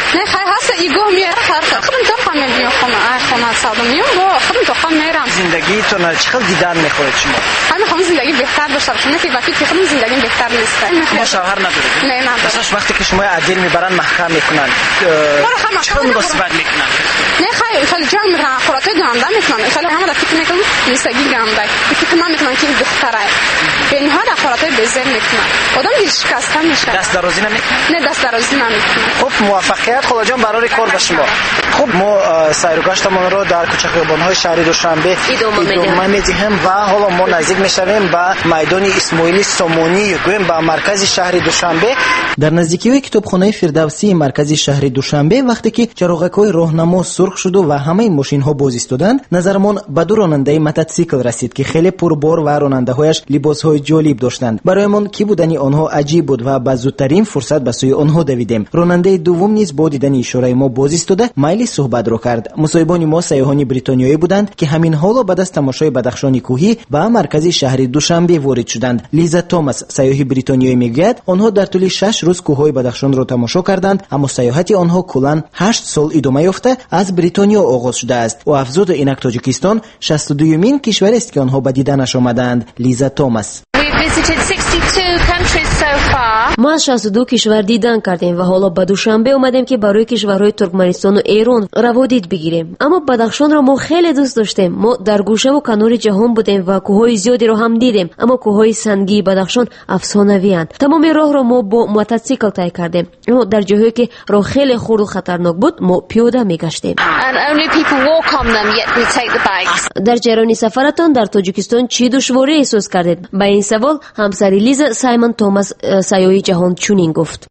نه خیلی هست ایگو میاره خودم تو خواهم میام خونه سالم میام با خودم تو خواهم میرم. زندگیتون چقدر دیدن میخواید شما؟ همین خواهم زندگی بهتر بشه چون که وقتی که خودم زندگی بهتر نیست. ما شوهر ندارید؟ نه ندارم. وقتی که شما عدل میبرن محکم میکنن چرا مصیبت میکنن؟ نه خیلی جان میرن خوراتای گنده میکنن خیلی همه را فکر میکنم نیستگی گنده فکر من میکنم که دختره به اینها را خوراتای بزر میکنن آدم دیگه شکسته میشه. دست درازی نمیکنن؟ نه دست درازی نمیکنن. خب موفقیت خدا جان برای کار به شما. خب ما سیر و گشتمون رو در کوچه خیابان‌های شهر دوشنبه ادامه میدیم و حالا ما نزدیک میشویم به میدان اسماعیل سامانی گویم به مرکز شهر دوشنبه. در نزدیکی کتابخانه فردوسی مرکز شهر دوشنبه وقتی که چراغک‌های راهنما سرخ شد و همه ماشین‌ها باز ایستادند نظرمان به دو راننده موتورسیکل رسید که خیلی پربار و راننده‌هایش لباس‌های جالب داشتند. برایمان کی بودن آنها عجیب بود و با زودترین فرصت به سوی آنها دویدیم. راننده دوم نیز با دیدن اشاره ما باز ایستاده میل صحبت را کرد. مصاحبان ما سیاحان بریتانیایی بودند که همین حالا بعد از تماشای بدخشان کوهی به مرکز شهر دوشنبه وارد شدند. لیزا توماس سیاح بریتانیایی میگوید آنها در طول 6 روز کوههای بدخشان را تماشا کردند اما سیاحت آنها کلاً 8 سال ادامه یافته از بریتانیا آغاز شده است و افزود اینک تاجیکستان 62مین کشور است که آنها به دیدنش آمدند. لیزا توماس ما از 62 کشور دیدن کردیم و حالا به دوشنبه اومدیم که برای کشورهای ترکمنستان و ایران روادید بگیریم. اما بدخشان را ما خیلی دوست داشتیم. ما در گوشه و کنار جهان بودیم و کوههای زیادی رو هم دیدیم اما کوههای سنگی بدخشان افسانه‌ای اند. تمام راه را ما با موتورسیکل طی کردیم اما در جاهایی که راه خیلی خرد و خطرناک بود ما پیاده میگشتیم. در جریان سفرتان در تاجیکستان چی دشواری احساس کردید؟ به این سوال همسر لیزا سایمون توماس سیاح جهان چنین گفت.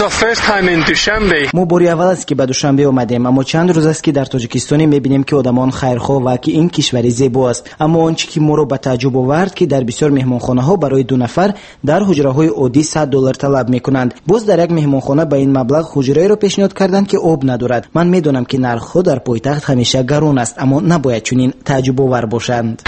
ما باری اول است که به دوشنبه اومدیم اما چند روز است که در تاجیکستان میبینیم که آدمان خیرخواه و که این کشور زیبا است. اما آنچه که ما رو به تعجب آورد که در بسیار مهمانخانه ها برای 2 نفر در حجره های عادی $100 طلب میکنند. باز در یک مهمانخانه به این مبلغ حجره رو پیشنهاد کردند که آب ندارد. من میدونم که نرخ ها در پایتخت همیشه گران است اما نباید چنین تعجب آور باشند.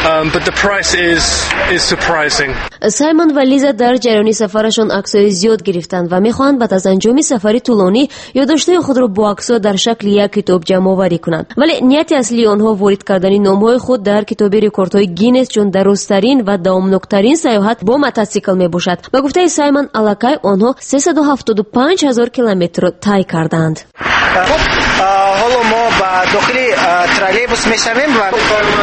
سایمون و لیزا در جریان سفرشان عکسای زیاد گرفتند و میخواهند بعد از انجام سفری طولانی یادداشت‌های خود را با عکس‌ها در شکل یک کتاب جمع آوری کنند. ولی نیت اصلی آنها وارد کردن نام‌های خود در کتاب رکوردهای گینس چون درست‌ترین و دامناک‌ترین سیاحت با موتورسیکل میباشد. به گفته سایمون الکای آنها 375,000 کیلومتر طی کردند. حالا ما به داخل ترالبوس میشویم و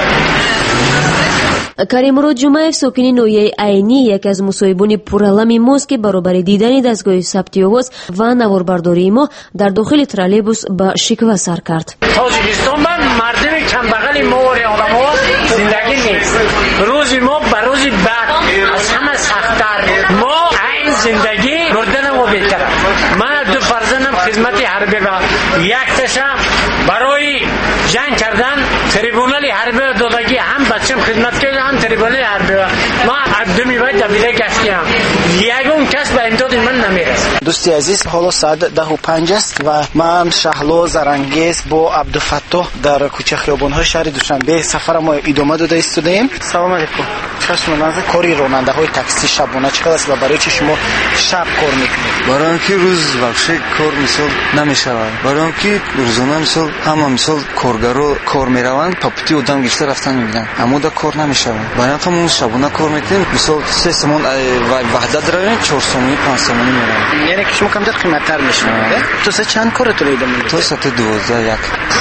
کریم‌مراد جمعیف ساکن نویه عینی یکی از مصاحبان پرعلم ماست که برابر دیدن دستگاه ثبت آواز و نواربرداری ما در داخل ترالبوس با شکوه سر کرد. تاجیکستان مردم کمبغل ما و آدم‌ها زندگی نیست. روزی ما به روزی بعد از همه سخت‌تر. ما این زندگی مردن ما بهتره. من 2 فرزندم خدمت حربی و یک تاشم برای جنگ کردن تریبونال حربی دادگی هم بچم خدمت کرده هم تریبونال حربی ما عبدمی باید دبیره گشتیم یکون کس به امداد من نمیرسه. دوستی عزیز حالا ساعت 10:05 است و من شهلا زرنگیز با عبدالفتاح در کوچه خیابان‌های شهر دوشنبه سفر ما ادامه داده ایستادیم. سلام علیکم. چشم ناز کاری راننده‌های تاکسی شبانه چقدر است و برای چه شما شب کار میکنید؟ برای اینکه روز واقعا کار مثال نمیشود. برای اینکه روزانه مثال همه مثال کارگرا کار میروند پاپتی آدم گشته رفتن میبینن اما دا کار نمیشود. برای اینکه ما شبانه کار میکنیم مثال 3 سامان وحدت داریم 4 سامانی 5 سامانی میرن. یعنی که شما کم در قیمت‌تر میشنه. تو سه چند کارتون رو ادامه میدید؟ تو ساعت 12 یک.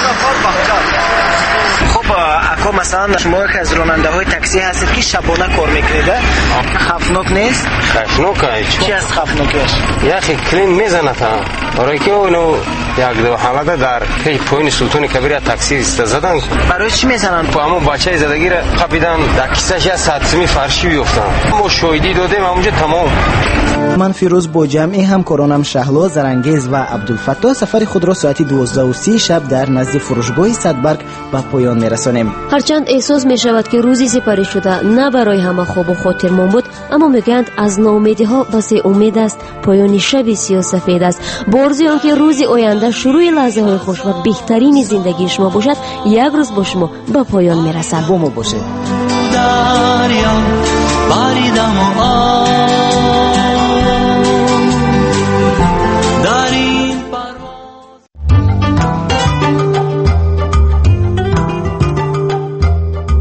خب اکا مثلا شما که از راننده‌های تاکسی هستید که شبانه کار میکنید خفناک نیست؟ خفناک است. چی از خفناکش؟ یا خیلی کلین میزنه تا برای که اونو یک دو حالت در پی پوین سلطان کبیر تاکسی است زدن. برای چی میزنن؟ همون بچه زدگی را قپیدن در کیسه‌اش از ساعتی فرشی بیفتن. ما شاهدی دادیم اونجا تمام. من فیروز با جمعی همکارانم شهلا زرنگیز و عبدالفتاح سفر خود را ساعت 12:30 شب در نزد فروشگاه صدبرگ به پایان میرسانیم. هرچند احساس می شود که روزی سپری شده نه برای همه خوب و خاطرمان بود اما میگویند از ناامیدی ها واسه امید است پایان شب سیاه‌سفید است. با آرزوی آنکه روزی آینده شروع لحظه های خوش و بهترین زندگی شما باشد یک روز با شما به پایان میرسد. با ما باشید.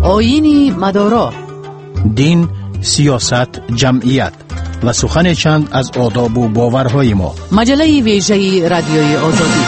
آیین مدارا، دین، سیاست، جمعیت و سخن چند از آداب و باورهای ما. مجله ویژه رادیوی آزادی.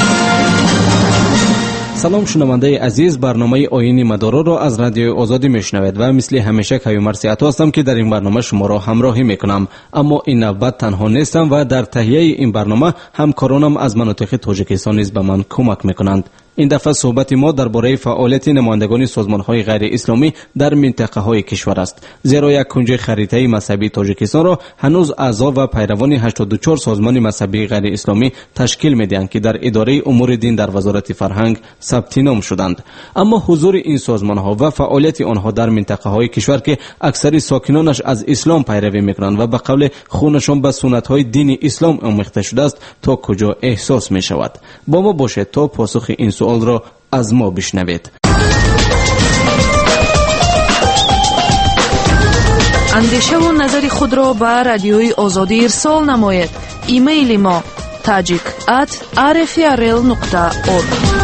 سلام شنونده عزیز، برنامه آیین مدارا را از رادیو آزادی میشنوید و مثل همیشه کیومر سیعتو هستم که در این برنامه شما را همراهی میکنم. اما این نوبت تنها نیستم و در تهیه این برنامه همکارانم از مناطق تاجیکستان نیز به من کمک میکنند. این دفعه صحبت ما درباره فعالیت نمایندگان سازمان‌های غیر اسلامی در منطقه‌های کشور است، زیرا یک کنج خریطه مذهبی تاجیکستان را هنوز اعضا و پیروان 84 سازمان مذهبی غیر اسلامی تشکیل می‌دهند که در اداره امور دین در وزارت فرهنگ ثبت نام شدند. اما حضور این سازمان‌ها و فعالیت آنها در منطقه‌های کشور که اکثر ساکنانش از اسلام پیروی می‌کنند و به قول خونشان به سنت‌های دین اسلام آمیخته شده است، تا کجا احساس می‌شود؟ با ما باشید تا پاسخ این سوال را از ما بشنوید. اندیشه و نظر خود را به رادیوی آزادی ارسال نمایید. ایمیل ما tajik@rfrl.org.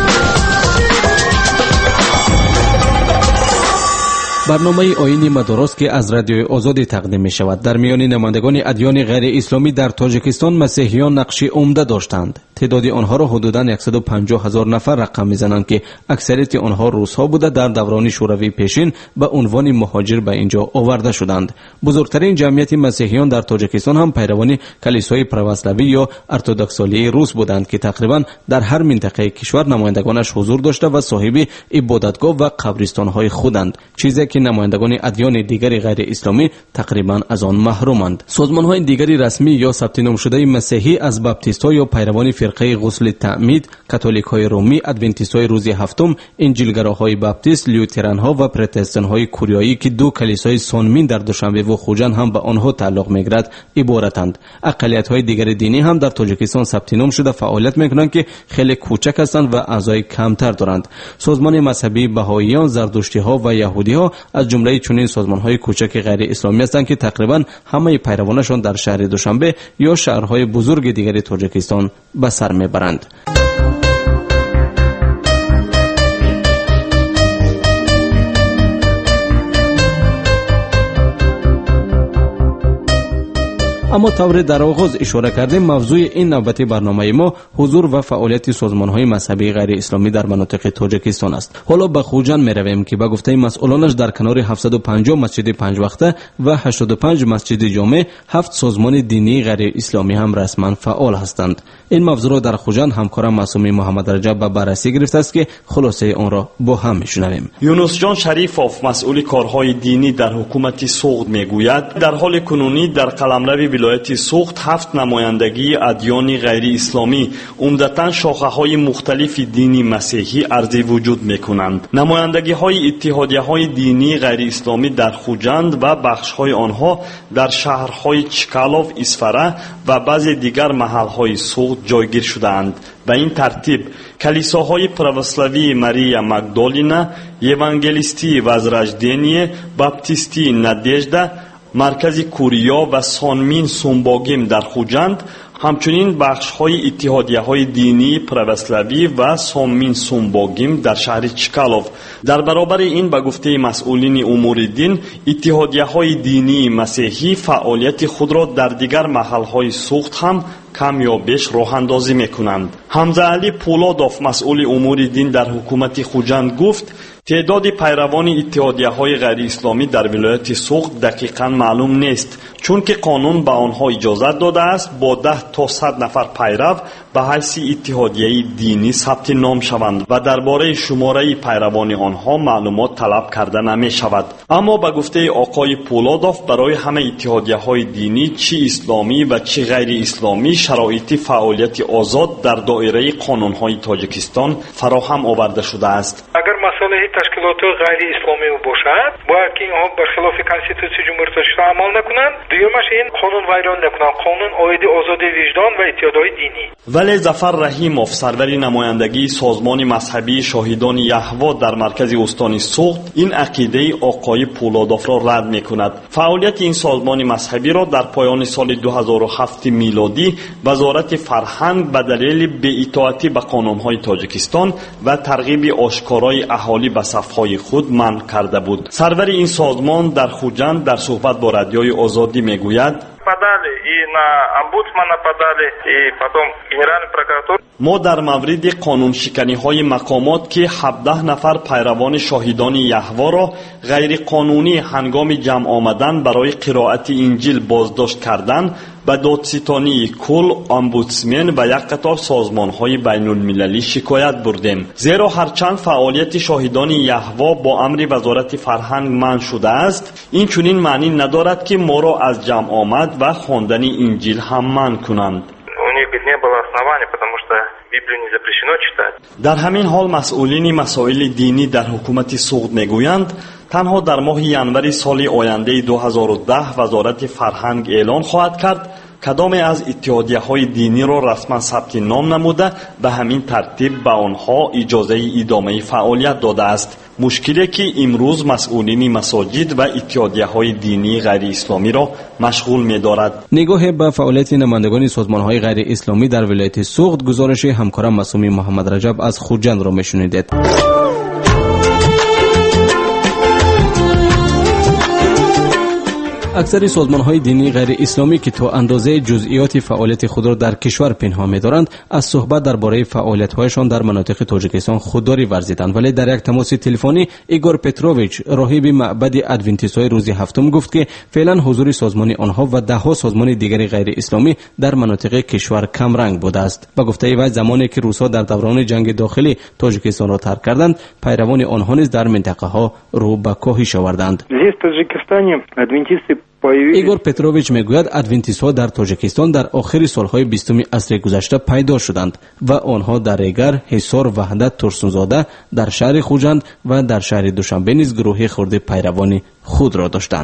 برنامه آیین مداراست که از رادیوی آزادی تقدیم می شود. در میان نمایندگان ادیان غیر اسلامی در تاجیکستان مسیحیان نقشی عمده داشتند. تعداد آنها را حدوداً 150,000 نفر رقم می‌زنند که اکثریت آنها روس‌ها بوده در دوران شوروی پیشین به عنوان مهاجر به اینجا آورده شدند. بزرگترین جمعیت مسیحیان در تاجیکستان هم پیروان کلیسای پروسلوی یا ارتدوکسالی روس بودند که تقریباً در هر منطقه کشور نمایندگانش حضور داشته و صاحب عبادتگاه و قبرستان‌های خودند، چیزی که نمایندگان ادیان دیگر غیر اسلامی تقریباً از آن محرومند. سازمان‌های دیگری رسمی یا ثبت نام شده مسیحی از باپتیست‌ها یا پیروان فرقه غسل تعمید، کاتولیک‌های رومی، ادونتیست‌های روز هفتم، انجیلگراهای باپتیست، لوتران‌ها و پروتستان‌های کوریایی که دو کلیسای سونمین در دوشنبه و خوجند هم به آنها تعلق می‌گیرد عبارتند. اقلیت‌های دیگر دینی هم در تاجیکستان ثبت نام شده فعالیت می‌کنند که خیلی کوچک هستند و اعضای کمتر دارند. سازمان مذهبی بهائیان، زردشتی‌ها و یهودی‌ها از جمله چنین سازمان‌های کوچک غیر اسلامی هستند که تقریباً همه پیروانشان در شهر دوشنبه یا شهرهای بزرگ دیگر تاجیکستان به سر میبرند. اما طور در آغاز اشاره کردیم، موضوع این نوبتی برنامه ما حضور و فعالیت سازمان‌های مذهبی غیر اسلامی در مناطق تاجیکستان است. حالا به خوجند می‌رویم که به گفته مسئولانش در کنار 750 مسجد 5 وقته و 85 مسجد جامع 7 سازمان دینی غیر اسلامی هم رسما فعال هستند. این موضوع را در خوجند همکارم معصومی محمد رجب به بررسی گرفته است که خلاصه آن را با هم می‌شنویم. یونس جان شریفوف مسئول کارهای دینی در حکومت سوخت میگوید در حال کنونی در قلمرو ولایت سوخت 7 نمایندگی ادیان غیر اسلامی عمدتاً شاخه‌های مختلف دینی مسیحی عرضی وجود می‌کنند. نمایندگی‌های اتحادیه‌های دینی غیر اسلامی در خوجند و بخش‌های آنها در شهرهای چکالوف، اسفره و بعضی دیگر محل‌های سوخت جایگیر شدند. به این ترتیب کلیساهای پروسلوی ماریا مگدالینا، ایوانگلیستی وزرجدینیه، باپتیستی نادژدا، مرکز کوریا و سونمین سومباگیم در خوجند، همچنین بخش‌های اتحادیه‌های دینی پروسلوی و سونمین سومباگیم در شهر چکالوف. در برابر این به گفته مسئولین امور دین، اتحادیه‌های دینی مسیحی فعالیت خود را در دیگر محل‌های سوخت هم کم یا بیش راه اندازی می‌کنند. حمزه علی پولادوف مسئول امور دین در حکومت خوجند گفت تعداد پیروان اتحادیه‌های غیر اسلامی در ولایت سوخت دقیقاً معلوم نیست، چون که قانون به آنها اجازه داده است با 10 تا 100 نفر پیرو به حیث اتحادیه دینی ثبت نام شوند و درباره شماره پیروان آنها معلومات طلب کرده نمی شود. اما به گفته آقای پولادوف برای همه اتحادیه‌های دینی چی اسلامی و چی غیر اسلامی شرایط فعالیت آزاد در دایره قانون‌های تاجیکستان فراهم آورده شده است. اگر مسئله تشکیلات غیر اسلامی باشد باید که اینها برخلاف کنستیتوسی جمهوری تاجیکستان عمل نکنند. دومش این قانون ویران نکنند، قانون آید آزادی وجدان و اتحادیه دینی. ولی ظفر رحیموف سرور نمایندگی سازمان مذهبی شاهدان یهوه در مرکز استان سوخت این عقیده آقای پولادوف را رد میکند. فعالیت این سازمان مذهبی را در پایان سال 2007 میلادی وزارت فرهنگ به دلیل بی‌اطاعتی به قانون‌های تاجیکستان و ترغیب آشکارای اهالی فعالی به صفهای خود منع کرده بود. سرور این سازمان در خوجند در صحبت با رادیوی آزادی میگوید ما در مورد قانون شکنی های مقامات که 17 نفر پیروان شاهدان یهوه را غیر قانونی هنگام جمع آمدن برای قرائت انجیل بازداشت کردن به دادستانی کل، امبودسمن و یک قطار سازمان های بین المللی شکایت بردیم. زیرا هرچند فعالیت شاهدان یهوه با امر وزارت فرهنگ منع شده است، این چنین معنی ندارد که ما را از جمع آمد و خواندن انجیل هم منع کنند. در همین حال مسئولین مسائل دینی در حکومت سوخت میگویند تنها در ماه ینوری سال آینده 2010 وزارت فرهنگ اعلان خواهد کرد کدام از اتحادیه‌های دینی را رسما ثبت نام نموده به همین ترتیب به آنها اجازه ادامه فعالیت داده است. مشکلی که امروز مسئولین مساجد و اتحادیه‌های دینی غیر اسلامی را مشغول می‌دارد. نگاه به فعالیت نمایندگان سازمان‌های غیر اسلامی در ولایت سوخت، گزارش همکارم معصومی محمد رجب از خوجند را می‌شنیدید. اکثر سازمان‌های دینی غیر اسلامی که تا اندازه جزئیات فعالیت خود را در کشور پنهان می‌دارند، از صحبت درباره فعالیت‌هایشان در مناطق تاجیکستان خودداری ورزیدند، ولی در یک تماس تلفنی ایگور پتروویچ، راهب معبد ادونتیست‌های روز هفتم گفت که فعلا حضور سازمان آنها و ده‌ها سازمان دیگر غیر اسلامی در مناطق کشور کم رنگ بوده است. با گفته وی زمانی که روس‌ها در دوران جنگ داخلی تاجیکستان را ترک کردند، پیروان آنها نیز در منطقه‌ها رو به کاهش آوردند. ایگور پتروویچ میگوید ادونتیست‌ها در تاجیکستان در آخر سالهای 20 عصر گذشته پیدا شدند و آنها در ریگر، حصار، وحدت، ترسونزاده، در شهر خوجند و در شهر دوشنبه نیز گروه خرد پیروان خود را داشتند.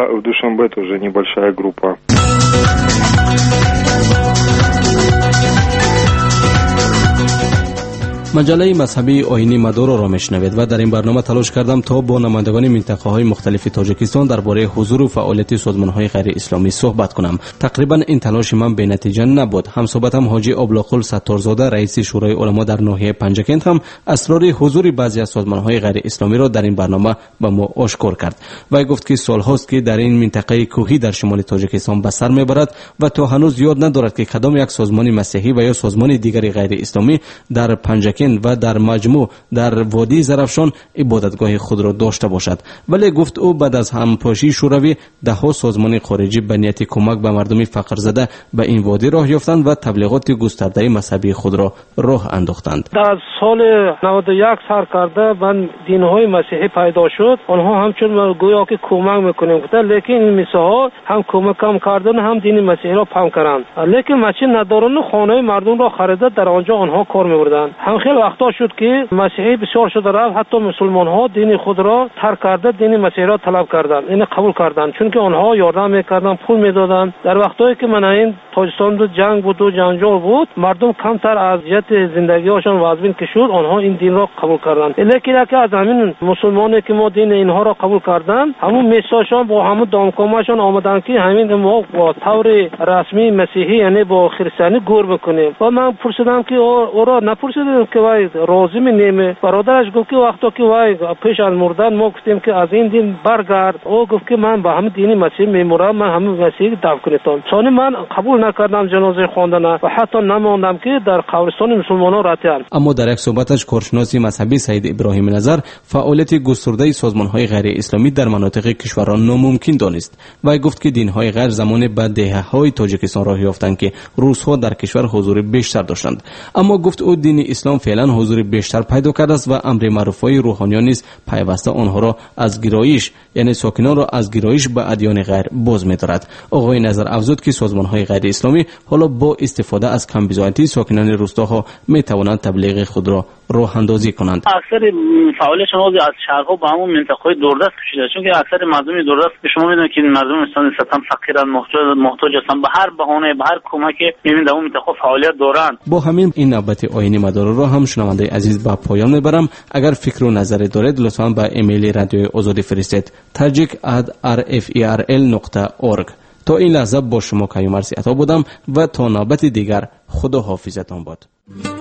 مجله مذهبی آیین مدارا را میشنوید و در این برنامه تلاش کردم تا با نمایندگان منطقه‌های مختلف تاجیکستان درباره حضور و فعالیت سازمان‌های غیر اسلامی صحبت کنم. تقریبا این تلاش من به نتیجه نبود. همصحبتم حاجی ابوالقل ستارزاده، رئیس شورای علما در ناحیه پنجکند، هم اسرار حضور بعضی از سازمان‌های غیر اسلامی را در این برنامه به ما آشکار کرد. و گفت که سال‌هاست که در این منطقه کوهی در شمال تاجیکستان به سر میبرد و تا هنوز یاد ندارد که کدام یک سازمان مسیحی و یا سازمان دیگر غیر اسلامی در پنجکند و در مجموع در وادی زرافشان عبادتگاه خود را داشته باشد. ولی گفت او بعد از همپاشی شوروی ده‌ها سازمان خارجی به نیت کمک به مردم فقر زده به این وادی راه یافتند و تبلیغات گسترده مذهبی خود را راه انداختند. در سال 91 سر کرده من دین‌های مسیحی پیدا شد. آنها همچون گویا که کمک میکنیم گفتن، لیکن این مسیحا هم کمک کردن هم دین مسیحی را پام کردند. لیکن مسجد ندارن خانه مردم را خریده در آنجا آنها کار می‌بردند. هم خیلی وقتا شد که مسیحی بسیار شده رفت، حتی مسلمان ها دین خود را ترک کرده دین مسیحی را طلب کردند، این قبول کردند، چون که آنها یاردم میکردند، پول میدادند. در وقتایی که من این تاجیکستان دو جنگ بود و جنجال بود، مردم کمتر از جهت زندگیشان وضعیت که شد آنها این دین را قبول کردند. لیکن که از همین مسلمانی که ما دین اینها را قبول کردند، همون میثاقشان با همون دامکامشان آمدن که همین ما با طور رسمی مسیحی یعنی با خریستانی گور بکنیم. و من پرسیدم که او را نپرسیدم که وای راضی نیمه. برادرش گفت که وقتا که وای پیش از مردن ما گفتیم که از این دین برگرد، او گفت که من با همین دین مسیح میمورم، من همین مسیح دفن کنیتون. چون من قبول نکردم جنازه خواندن و حتی نماندم که در قبرستان مسلمانان رفتم. اما در یک صحبتش کارشناس مذهبی سید ابراهیم نظر فعالیت گسترده سازمان‌های غیر اسلامی در مناطق کشوران ناممکن دانست و گفت که دین‌های غیر زمان بعد دهه‌های تاجیکستان راه یافتند که روس‌ها در کشور حضور بیشتر داشتند. اما گفت او دین اسلام فعلا حضور بیشتر پیدا کرده است و امر معروفای روحانیان نیز پیوسته آنها را از گرایش یعنی ساکنان را از گرایش به ادیان غیر باز می‌دارد. آقای نظر افزود که سازمان‌های غیر اسلامی حالا با استفاده از کمبزایتی ساکنان روستاها می‌توانند تبلیغ خود را راه اندازی کنند. اکثر فعالیتشون از شهرها با همون منطقه‌های دوردست کشیده، چون که اکثر مردم دوردست که شما می‌دونید که مردم استان فقیرن، محتاج هستن، به هر بهانه به هر کمکی می‌بینید در اون منطقه فعالیت دارند. با همین این نوبت آیین مدارا را هم شنونده عزیز به پایان میبرم. اگر فکر و نظری دارید لطفاً به ایمیل رادیوی آزادی فرستید tajik@rferl.org. تا این لحظه با شما کیومرثی عطا بودم و تا نوبت دیگر خدا حافظتان باد.